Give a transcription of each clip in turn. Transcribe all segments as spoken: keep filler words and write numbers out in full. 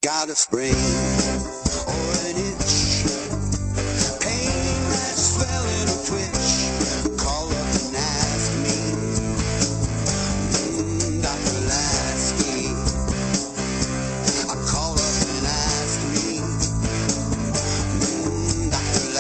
got a sprain or an itch, pain that swelling or twitch, call up and ask me, mm, Doctor Lasky. I call up and ask me, mm, Doctor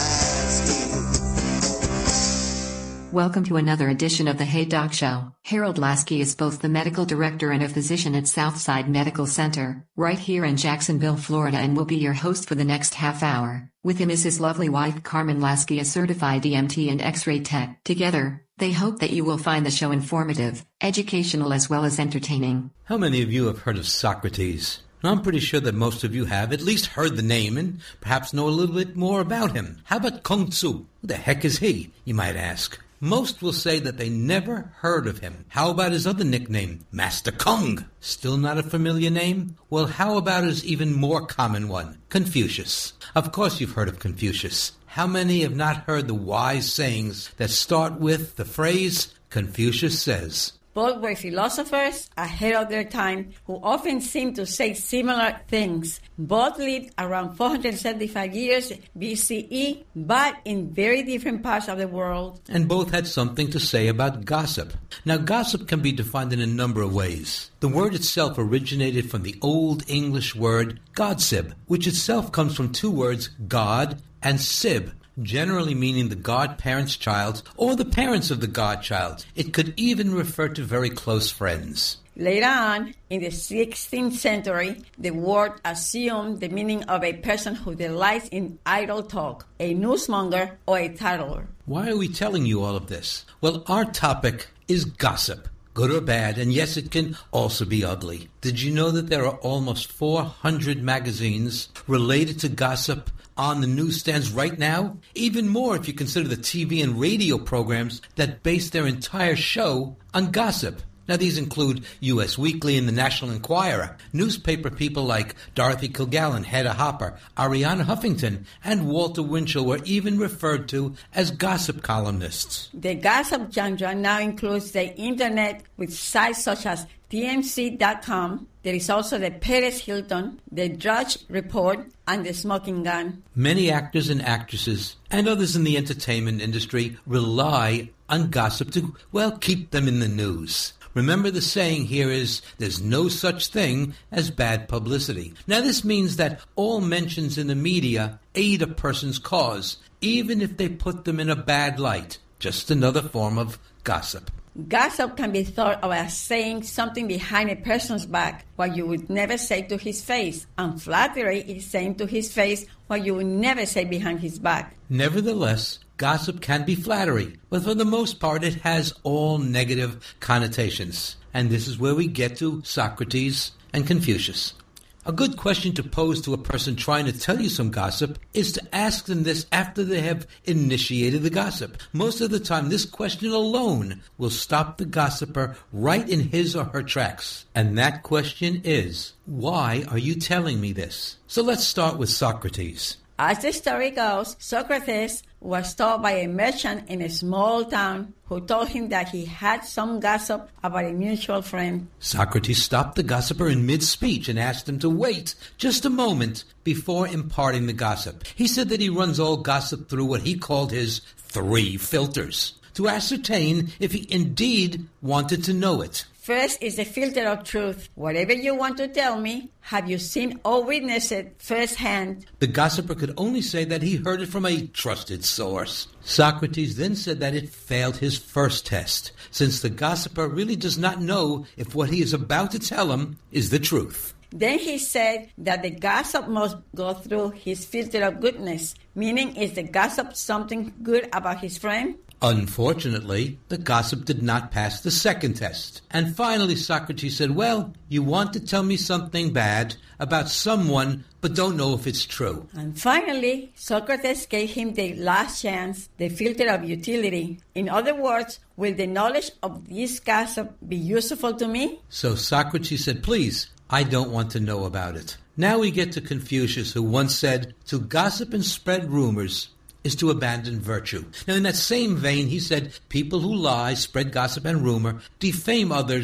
Lasky. Welcome to another edition of the Hey Doc Show. Harold Lasky is both the medical director and a physician at Southside Medical Center, right here in Jacksonville, Florida, and will be your host for the next half hour. With him is his lovely wife Carmen Lasky, a certified E M T and X-ray tech. Together, they hope that you will find the show informative, educational, as well as entertaining. How many of you have heard of Socrates? I'm pretty sure that most of you have at least heard the name and perhaps know a little bit more about him. How about Kung Tzu? Who the heck is he, you might ask? Most will say that they never heard of him. How about his other nickname, Master Kung? Still not a familiar name? Well, how about his even more common one, Confucius? Of course you've heard of Confucius. How many have not heard the wise sayings that start with the phrase, Confucius says? Both were philosophers ahead of their time who often seemed to say similar things. Both lived around four hundred seventy-five years B C E, but in very different parts of the world. And both had something to say about gossip. Now, gossip can be defined in a number of ways. The word itself originated from the Old English word godsib, which itself comes from two words, God and sib, generally meaning the godparent's child or the parents of the godchild. It could even refer to very close friends. Later on, in the sixteenth century, the word assumed the meaning of a person who delights in idle talk, a newsmonger or a tattler. Why are we telling you all of this? Well, our topic is gossip. Good or bad, and yes, it can also be ugly. Did you know that there are almost four hundred magazines related to gossip on the newsstands right now? Even more if you consider the T V and radio programs that base their entire show on gossip. Now, these include U S Weekly and the National Enquirer, newspaper people like Dorothy Kilgallen, Hedda Hopper, Ariana Huffington, and Walter Winchell were even referred to as gossip columnists. The gossip genre now includes the internet with sites such as T M C dot com. There is also the Perez Hilton, the Drudge Report, and the Smoking Gun. Many actors and actresses and others in the entertainment industry rely on gossip to, well, keep them in the news. Remember, the saying here is, there's no such thing as bad publicity. Now, this means that all mentions in the media aid a person's cause, even if they put them in a bad light. Just another form of gossip. Gossip can be thought of as saying something behind a person's back, what you would never say to his face. And flattery is saying to his face what you would never say behind his back. Nevertheless, gossip can be flattery, but for the most part it has all negative connotations. And this is where we get to Socrates and Confucius. A good question to pose to a person trying to tell you some gossip is to ask them this after they have initiated the gossip. Most of the time, this question alone will stop the gossiper right in his or her tracks. And that question is, why are you telling me this? So let's start with Socrates. As the story goes, Socrates was told by a merchant in a small town who told him that he had some gossip about a mutual friend. Socrates stopped the gossiper in mid-speech and asked him to wait just a moment before imparting the gossip. He said that he runs all gossip through what he called his three filters to ascertain if he indeed wanted to know it. First is the filter of truth. Whatever you want to tell me, have you seen or witnessed it firsthand? The gossiper could only say that he heard it from a trusted source. Socrates then said that it failed his first test, since the gossiper really does not know if what he is about to tell him is the truth. Then he said that the gossip must go through his filter of goodness, meaning is the gossip something good about his friend? Unfortunately, the gossip did not pass the second test. And finally, Socrates said, well, you want to tell me something bad about someone, but don't know if it's true. And finally, Socrates gave him the last chance, the filter of utility. In other words, will the knowledge of this gossip be useful to me? So Socrates said, please, I don't want to know about it. Now we get to Confucius, who once said, to gossip and spread rumors is to abandon virtue. Now, in that same vein, he said, people who lie, spread gossip and rumor, defame others,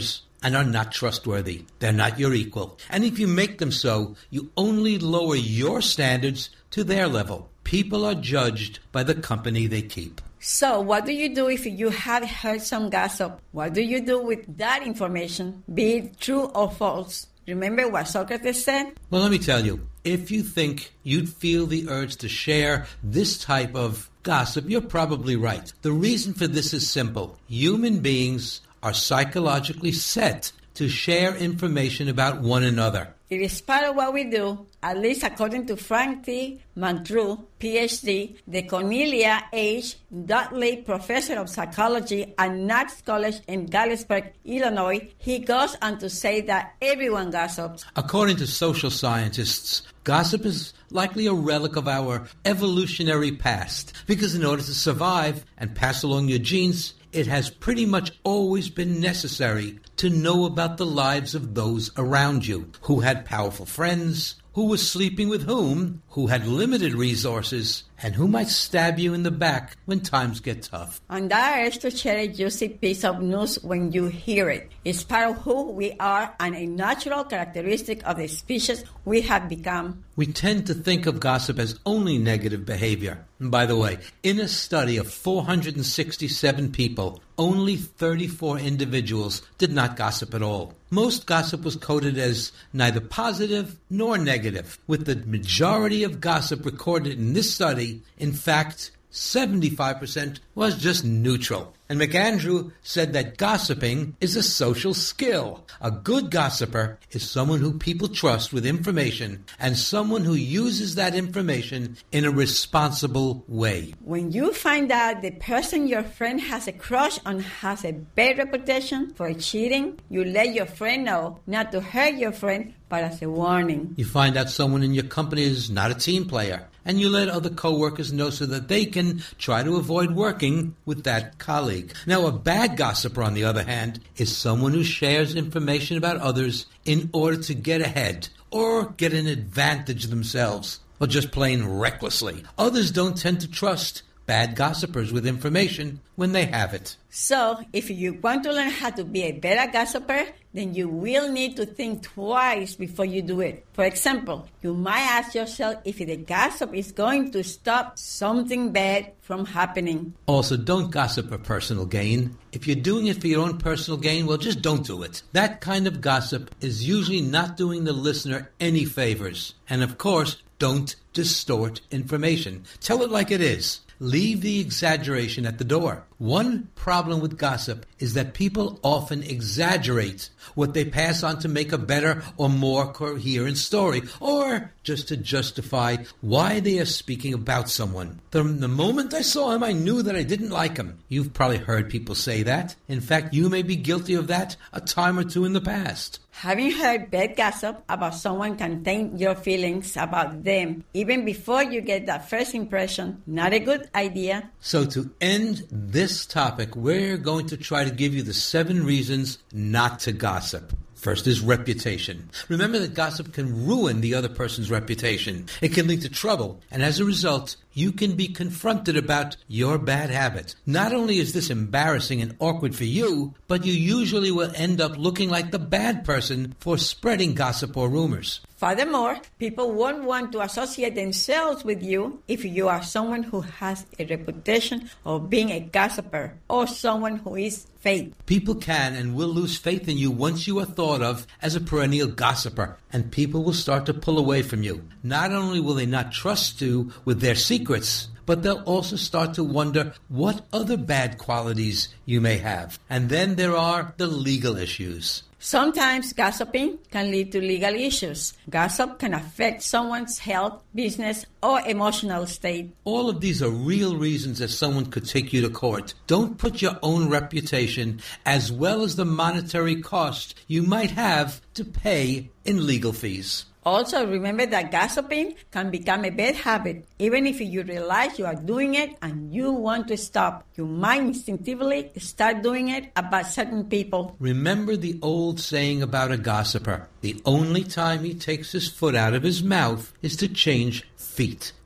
and are not trustworthy. They're not your equal. And if you make them so, you only lower your standards to their level. People are judged by the company they keep. So what do you do if you have heard some gossip? What do you do with that information, be it true or false? Remember what Socrates said? Well, let me tell you, if you think you'd feel the urge to share this type of gossip, you're probably right. The reason for this is simple. Human beings are psychologically set to share information about one another. It is part of what we do, at least according to Frank T. McDrew, P H D, the Cornelia H. Dudley Professor of Psychology at Knox College in Galesburg, Illinois. He goes on to say that everyone gossips. According to social scientists, gossip is likely a relic of our evolutionary past, because in order to survive and pass along your genes, it has pretty much always been necessary to know about the lives of those around you, who had powerful friends, who was sleeping with whom, who had limited resources, and who might stab you in the back when times get tough. And that is to share a juicy piece of news when you hear it. It's part of who we are and a natural characteristic of the species we have become. We tend to think of gossip as only negative behavior. And by the way, in a study of four hundred sixty-seven people, only thirty-four individuals did not gossip at all. Most gossip was coded as neither positive nor negative, with the majority of gossip recorded in this study, in fact, seventy-five percent was just neutral. And McAndrew said that gossiping is a social skill. A good gossiper is someone who people trust with information and someone who uses that information in a responsible way. When you find out the person your friend has a crush on has a bad reputation for cheating, you let your friend know not to hurt your friend, but as a warning. You find out someone in your company is not a team player, and you let other coworkers know so that they can try to avoid working with that colleague. Now, a bad gossiper, on the other hand, is someone who shares information about others in order to get ahead or get an advantage themselves, or just plain recklessly. Others don't tend to trust bad gossipers with information when they have it. So, if you want to learn how to be a better gossiper, then you will need to think twice before you do it. For example, you might ask yourself if the gossip is going to stop something bad from happening. Also, don't gossip for personal gain. If you're doing it for your own personal gain, well, just don't do it. That kind of gossip is usually not doing the listener any favors. And of course, don't distort information. Tell it like it is. Leave the exaggeration at the door. One problem with gossip is that people often exaggerate what they pass on to make a better or more coherent story, or just to justify why they are speaking about someone. From the moment I saw him, I knew that I didn't like him. You've probably heard people say that. In fact, you may be guilty of that a time or two in the past. Having heard bad gossip about someone can taint your feelings about them even before you get that first impression. Not a good idea. So to end this topic, we're going to try to give you the seven reasons not to gossip. First is reputation. Remember that gossip can ruin the other person's reputation. It can lead to trouble, and as a result, you can be confronted about your bad habit. Not only is this embarrassing and awkward for you, but you usually will end up looking like the bad person for spreading gossip or rumors. Furthermore, people won't want to associate themselves with you if you are someone who has a reputation of being a gossiper or someone who is fake. People can and will lose faith in you once you are thought of as a perennial gossiper, and people will start to pull away from you. Not only will they not trust you with their secrets, but they'll also start to wonder what other bad qualities you may have. And then there are the legal issues. Sometimes gossiping can lead to legal issues. Gossip can affect someone's health, business, or emotional state. All of these are real reasons that someone could take you to court. Don't put your own reputation as well as the monetary cost you might have to pay in legal fees. Also, remember that gossiping can become a bad habit. Even if you realize you are doing it and you want to stop, you might instinctively start doing it about certain people. Remember the old saying about a gossiper. The only time he takes his foot out of his mouth is to change feet.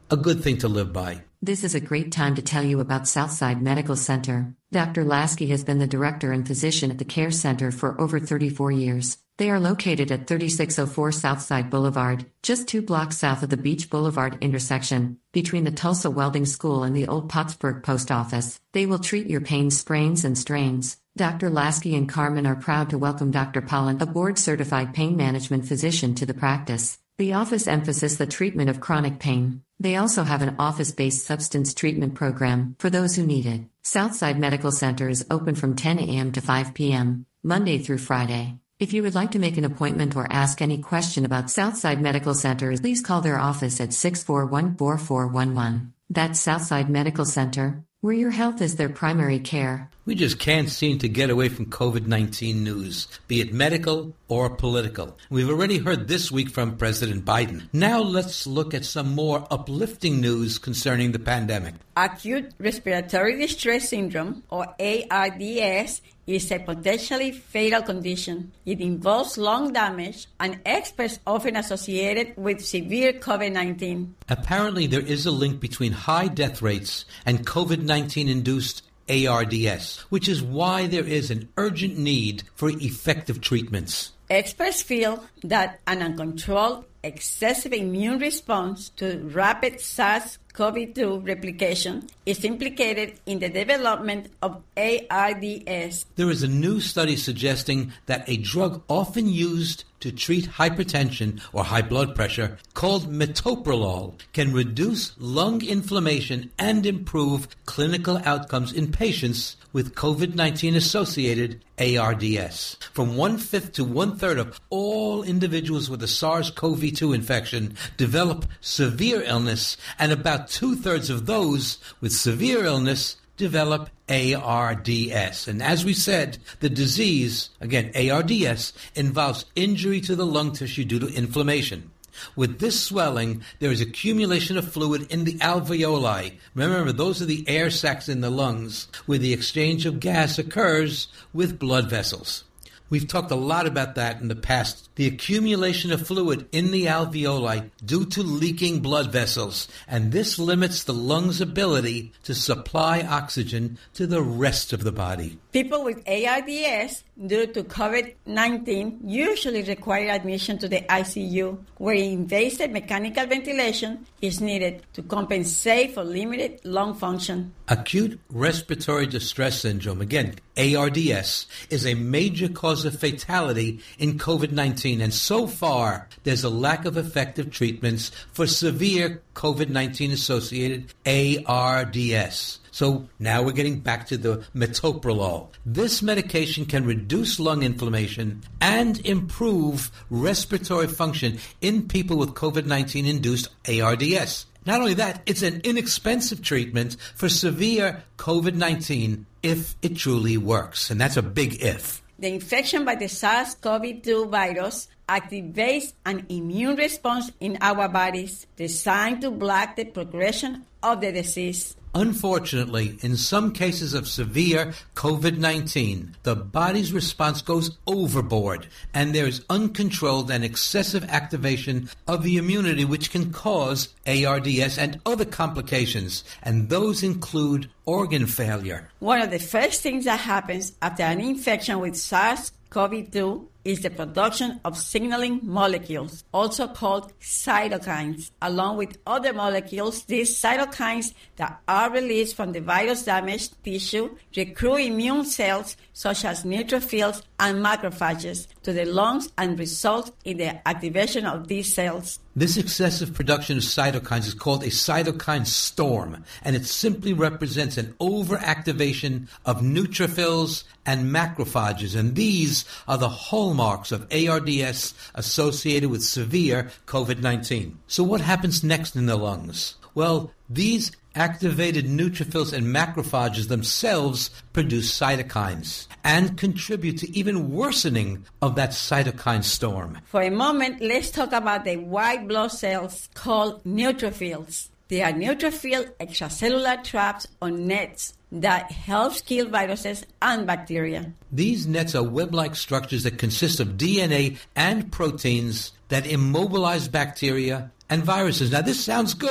a good thing to live by. This is a great time to tell you about Southside Medical Center. Doctor Lasky has been the director and physician at the Care Center for over thirty-four years. They are located at thirty-six oh four Southside Boulevard, just two blocks south of the Beach Boulevard intersection, between the Tulsa Welding School and the Old Pottsburg Post Office. They will treat your pains, sprains, and strains. Doctor Lasky and Carmen are proud to welcome Doctor Pollan, a board-certified pain management physician, to the practice. The office emphasizes the treatment of chronic pain. They also have an office-based substance treatment program for those who need it. Southside Medical Center is open from ten a.m. to five p.m., Monday through Friday. If you would like to make an appointment or ask any question about Southside Medical Center, please call their office at six four one, four four one one. That's Southside Medical Center, where your health is their primary care. We just can't seem to get away from COVID nineteen news, be it medical or political. We've already heard this week from President Biden. Now let's look at some more uplifting news concerning the pandemic. Acute respiratory distress syndrome, or A R D S, is a potentially fatal condition. It involves lung damage, and experts often associate it with severe COVID nineteen. Apparently, there is a link between high death rates and COVID nineteen-induced A R D S, which is why there is an urgent need for effective treatments. Experts feel that an uncontrolled, excessive immune response to rapid SARS-C o V two replication is implicated in the development of A R D S. There is a new study suggesting that a drug often used to treat hypertension or high blood pressure, called metoprolol, can reduce lung inflammation and improve clinical outcomes in patients with COVID nineteen-associated A R D S. From one-fifth to one-third of all individuals with a SARS-C o V two infection develop severe illness, and about two-thirds of those with severe illness develop A R D S. And as we said, the disease, again, A R D S, involves injury to the lung tissue due to inflammation. With this swelling, there is accumulation of fluid in the alveoli. Remember, those are the air sacs in the lungs where the exchange of gas occurs with blood vessels. We've talked a lot about that in the past. The accumulation of fluid in the alveoli due to leaking blood vessels, and this limits the lungs' ability to supply oxygen to the rest of the body. People with A R D S due to COVID nineteen usually require admission to the I C U, where invasive mechanical ventilation is needed to compensate for limited lung function. Acute respiratory distress syndrome, again, A R D S, is a major cause of fatality in COVID nineteen, and so far there's a lack of effective treatments for severe COVID nineteen-associated A R D S. So now we're getting back to the metoprolol. This medication can reduce lung inflammation and improve respiratory function in people with COVID nineteen-induced A R D S. Not only that, it's an inexpensive treatment for severe COVID nineteen if it truly works. And that's a big if. The infection by the SARS-C o V two virus activates an immune response in our bodies designed to block the progression of the disease. Unfortunately, in some cases of severe COVID nineteen, the body's response goes overboard, and there is uncontrolled and excessive activation of the immunity, which can cause A R D S and other complications, and those include organ failure. One of the first things that happens after an infection with SARS-C o V two is the production of signaling molecules, also called cytokines. Along with other molecules, these cytokines that are released from the virus-damaged tissue recruit immune cells such as neutrophils and macrophages to the lungs and result in the activation of these cells. This excessive production of cytokines is called a cytokine storm, and it simply represents an overactivation of neutrophils and macrophages, and these are the hallmarks of A R D S associated with severe COVID nineteen. So what happens next in the lungs? Well, these activated neutrophils and macrophages themselves produce cytokines and contribute to even worsening of that cytokine storm. For a moment, let's talk about the white blood cells called neutrophils. They are neutrophil extracellular traps or nets that helps kill viruses and bacteria. These nets are web-like structures that consist of D N A and proteins that immobilize bacteria and viruses. Now, this sounds good.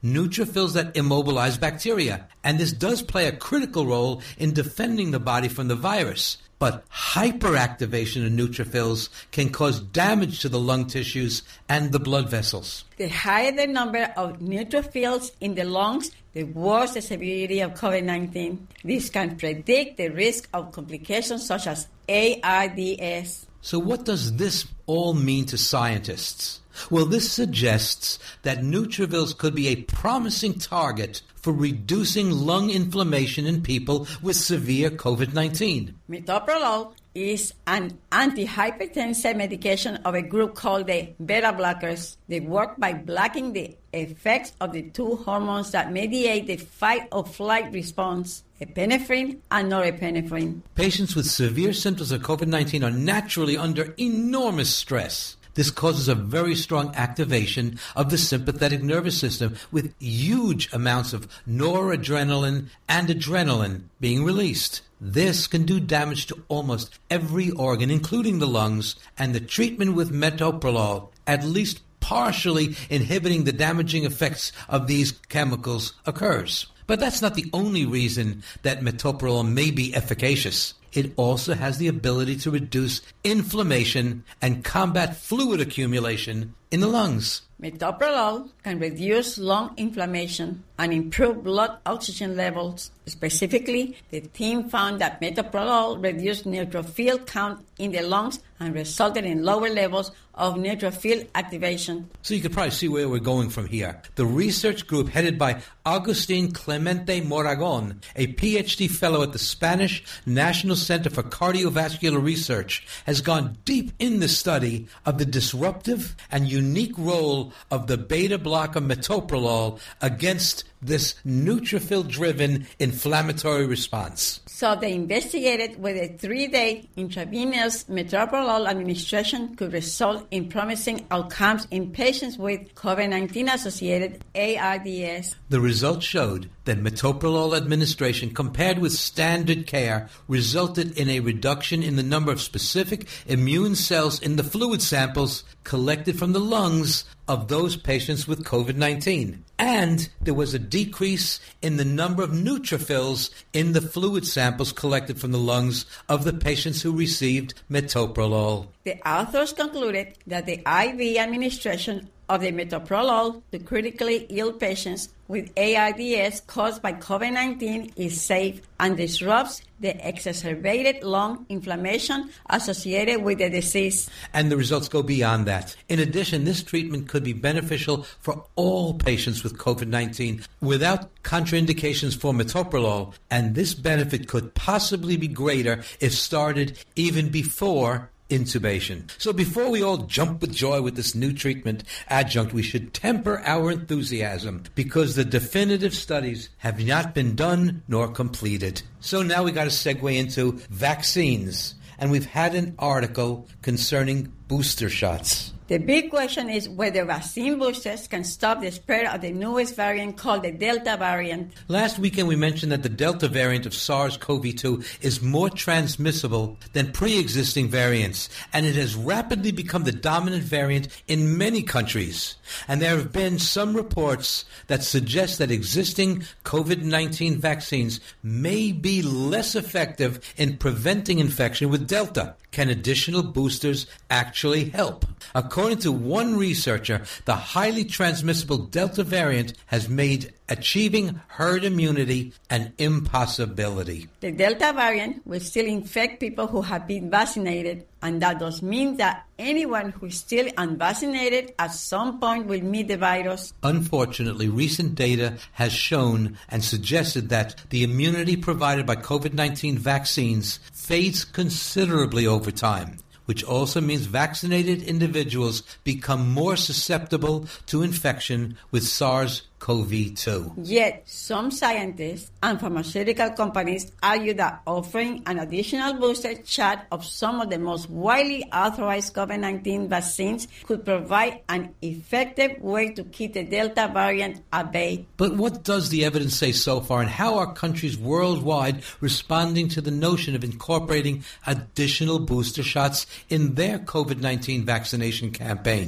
neutrophils that immobilize bacteria, and this does play a critical role in defending the body from the virus. But hyperactivation of neutrophils can cause damage to the lung tissues and the blood vessels. The higher the number of neutrophils in the lungs, the worse the severity of COVID nineteen. This can predict the risk of complications such as A R D S. So what does this all mean to scientists? Well, this suggests that neutrophils could be a promising target for reducing lung inflammation in people with severe COVID nineteen. Metoprolol is an antihypertensive medication of a group called the beta blockers. They work by blocking the effects of the two hormones that mediate the fight or flight response, epinephrine and norepinephrine. Patients with severe symptoms of COVID nineteen are naturally under enormous stress. This causes a very strong activation of the sympathetic nervous system with huge amounts of noradrenaline and adrenaline being released. This can do damage to almost every organ, including the lungs, and the treatment with metoprolol, at least partially inhibiting the damaging effects of these chemicals, occurs. But that's not the only reason that metoprolol may be efficacious. It also has the ability to reduce inflammation and combat fluid accumulation in the lungs. Metoprolol can reduce lung inflammation and improve blood oxygen levels. Specifically, the team found that metoprolol reduced neutrophil count in the lungs and resulted in lower levels of neutrophil activation. So you can probably see where we're going from here. The research group headed by Agustin Clemente Moragon, a P H D fellow at the Spanish National Center for Cardiovascular Research, has gone deep in the study of the disruptive and unique role of the beta blocker metoprolol against this neutrophil-driven inflammatory response. So they investigated whether a three-day intravenous metoprolol administration could result in promising outcomes in patients with COVID nineteen associated A R D S. The results showed that metoprolol administration compared with standard care resulted in a reduction in the number of specific immune cells in the fluid samples collected from the lungs of those patients with COVID nineteen. And there was a decrease in the number of neutrophils in the fluid samples collected from the lungs of the patients who received metoprolol. The authors concluded that the I V administration of the metoprolol to critically ill patients with A R D S caused by COVID nineteen is safe and disrupts the exacerbated lung inflammation associated with the disease. And the results go beyond that. In addition, this treatment could be beneficial for all patients with COVID nineteen without contraindications for metoprolol, and this benefit could possibly be greater if started even before intubation. So before we all jump with joy with this new treatment adjunct, we should temper our enthusiasm because the definitive studies have not been done nor completed. So now we got to segue into vaccines. And we've had an article concerning booster shots. The big question is whether vaccine boosters can stop the spread of the newest variant called the Delta variant. Last weekend we mentioned that the Delta variant of SARS-C o V two is more transmissible than pre-existing variants, and it has rapidly become the dominant variant in many countries. And there have been some reports that suggest that existing COVID nineteen vaccines may be less effective in preventing infection with Delta. Can additional boosters actually help? According to one researcher, the highly transmissible Delta variant has made achieving herd immunity an impossibility. The Delta variant will still infect people who have been vaccinated, and that does mean that anyone who is still unvaccinated at some point will meet the virus. Unfortunately, recent data has shown and suggested that the immunity provided by COVID nineteen vaccines fades considerably over time, which also means vaccinated individuals become more susceptible to infection with SARS-C o V two. Yet, some scientists and pharmaceutical companies argue that offering an additional booster shot of some of the most widely authorized COVID nineteen vaccines could provide an effective way to keep the Delta variant at bay. But what does the evidence say so far, and how are countries worldwide responding to the notion of incorporating additional booster shots in their COVID nineteen vaccination campaigns?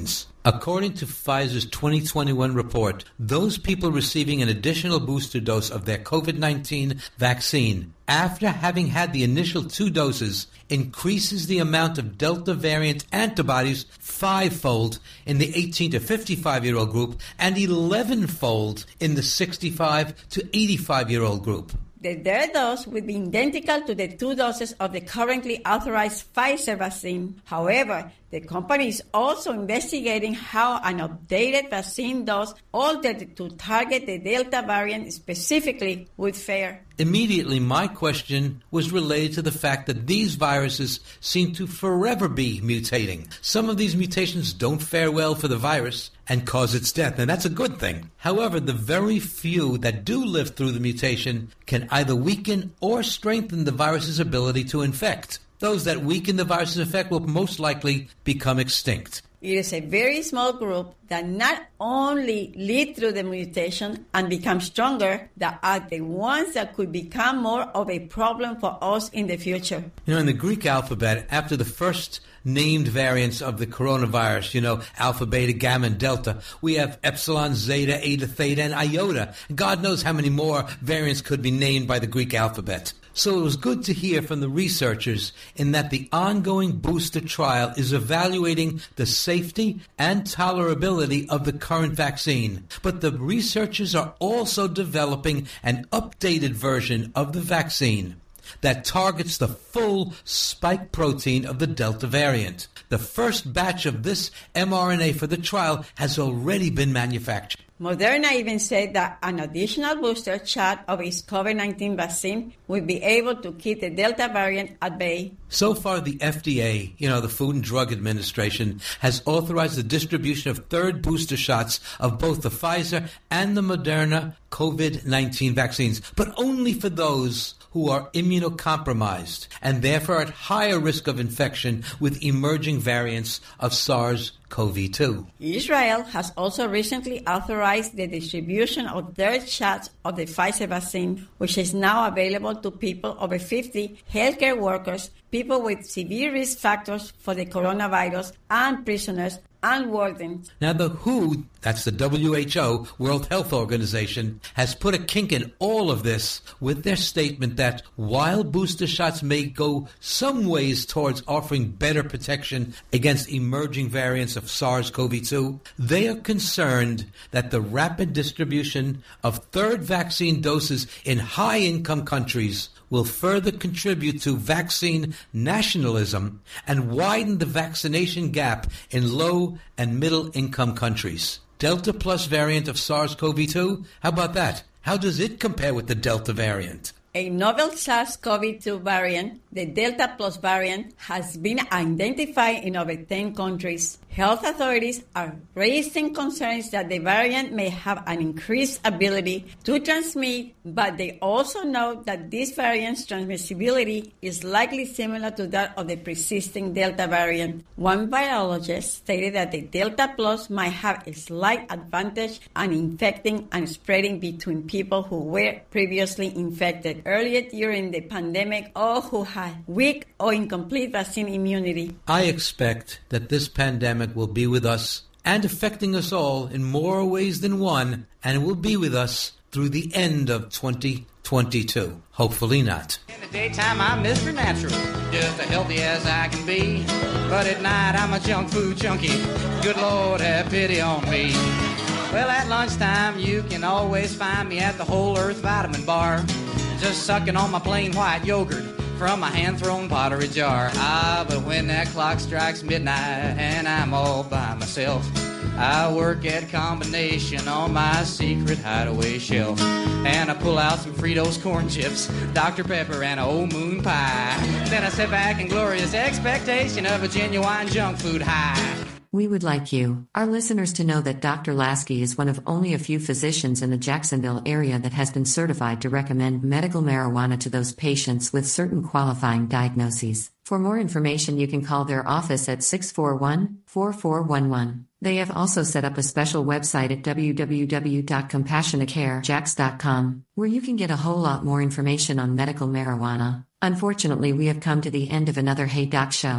According to Pfizer's twenty twenty-one report, those people receiving an additional booster dose of their COVID nineteen vaccine after having had the initial two doses increases the amount of Delta variant antibodies five-fold in the eighteen to fifty-five-year-old group and eleven-fold in the sixty-five to eighty-five-year-old group. Their dose would be identical to the two doses of the currently authorized Pfizer vaccine. However, the company is also investigating how an updated vaccine dose altered to target the Delta variant specifically would fare. Immediately, my question was related to the fact that these viruses seem to forever be mutating. Some of these mutations don't fare well for the virus and cause its death, and that's a good thing. However, the very few that do live through the mutation can either weaken or strengthen the virus's ability to infect. Those that weaken the virus's effect will most likely become extinct. It is a very small group that not only lead through the mutation and become stronger, that are the ones that could become more of a problem for us in the future. You know, in the Greek alphabet, after the first named variants of the coronavirus, you know, alpha, beta, gamma, and delta, we have epsilon, zeta, eta, theta, and iota. God knows how many more variants could be named by the Greek alphabet. So it was good to hear from the researchers in that the ongoing booster trial is evaluating the safety and tolerability of the current vaccine. But the researchers are also developing an updated version of the vaccine that targets the full spike protein of the Delta variant. The first batch of this mRNA for the trial has already been manufactured. Moderna even said that an additional booster shot of its COVID nineteen vaccine would be able to keep the Delta variant at bay. So far, the F D A, you know, the Food and Drug Administration, has authorized the distribution of third booster shots of both the Pfizer and the Moderna COVID nineteen vaccines, but only for those who are immunocompromised and therefore at higher risk of infection with emerging variants of SARS-C o V two. Israel has also recently authorized the distribution of third shots of the Pfizer vaccine, which is now available to people over fifty, healthcare workers, people with severe risk factors for the coronavirus, and prisoners and wardens. Now, the W H O, that's the W H O, World Health Organization, has put a kink in all of this with their statement that while booster shots may go some ways towards offering better protection against emerging variants of SARS-C o V two, they are concerned that the rapid distribution of third vaccine doses in high-income countries will further contribute to vaccine nationalism and widen the vaccination gap in low and middle-income countries. Delta plus variant of SARS-C o V two, how about that? How does it compare with the Delta variant? A novel SARS-C o V two variant, the Delta Plus variant, has been identified in over ten countries. Health authorities are raising concerns that the variant may have an increased ability to transmit, but they also note that this variant's transmissibility is likely similar to that of the persisting Delta variant. One virologist stated that the Delta Plus might have a slight advantage in infecting and spreading between people who were previously infected earlier during the pandemic or who had weak or incomplete vaccine immunity. I expect that this pandemic will be with us and affecting us all in more ways than one, and will be with us through the end of twenty twenty-two. Hopefully not. In the daytime, I'm Mister Natural, just as healthy as I can be. But at night, I'm a junk food junkie. Good Lord, have pity on me. Well, at lunchtime, you can always find me at the Whole Earth Vitamin Bar, just sucking on my plain white yogurt from a hand-thrown pottery jar. Ah, but when that clock strikes midnight and I'm all by myself, I work at Combination on my secret hideaway shelf, and I pull out some Fritos corn chips, Doctor Pepper, and an old moon pie. Then I sit back in glorious expectation of a genuine junk food high. We would like you, our listeners, to know that Doctor Lasky is one of only a few physicians in the Jacksonville area that has been certified to recommend medical marijuana to those patients with certain qualifying diagnoses. For more information, you can call their office at six four one, four four one one. They have also set up a special website at w w w dot compassionate care jacks dot com, where you can get a whole lot more information on medical marijuana. Unfortunately, we have come to the end of another Hey Doc show.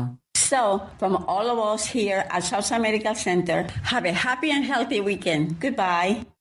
So, from all of us here at Southside Medical Center, have a happy and healthy weekend. Goodbye.